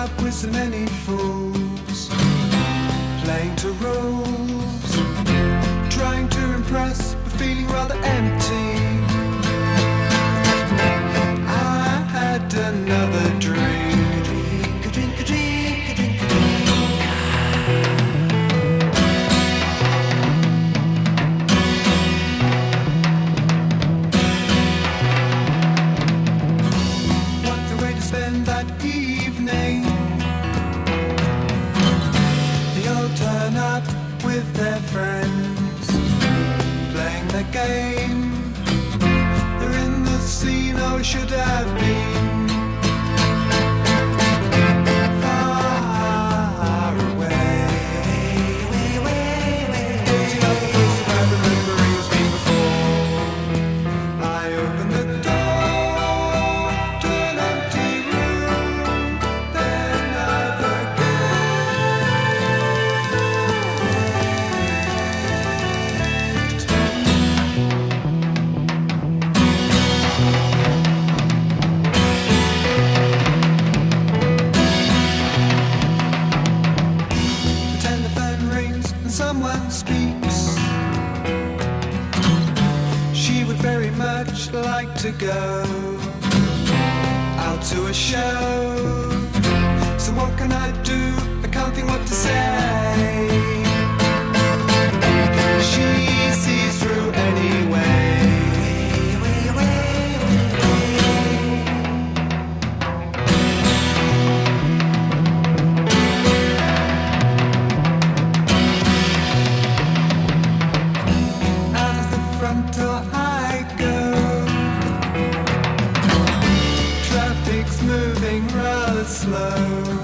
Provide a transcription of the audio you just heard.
out with so many fools, playing to rules, trying to impress but feeling rather empty. I had another drink, a drink, a drink, a drink, a drink, a drink. What a way to spend that evening. They all turn up with their friends, playing their game. They're in the scene I should have been, far away, way, way, way. Getting up close to where the remembering's been before. I open the door to an empty room, then I the telephone rings and someone speaks. She would very much like to go out to a show. So what can I do? I can't think what to say. She sees through anyway. Out of the front door I go. Traffic's moving rather slow.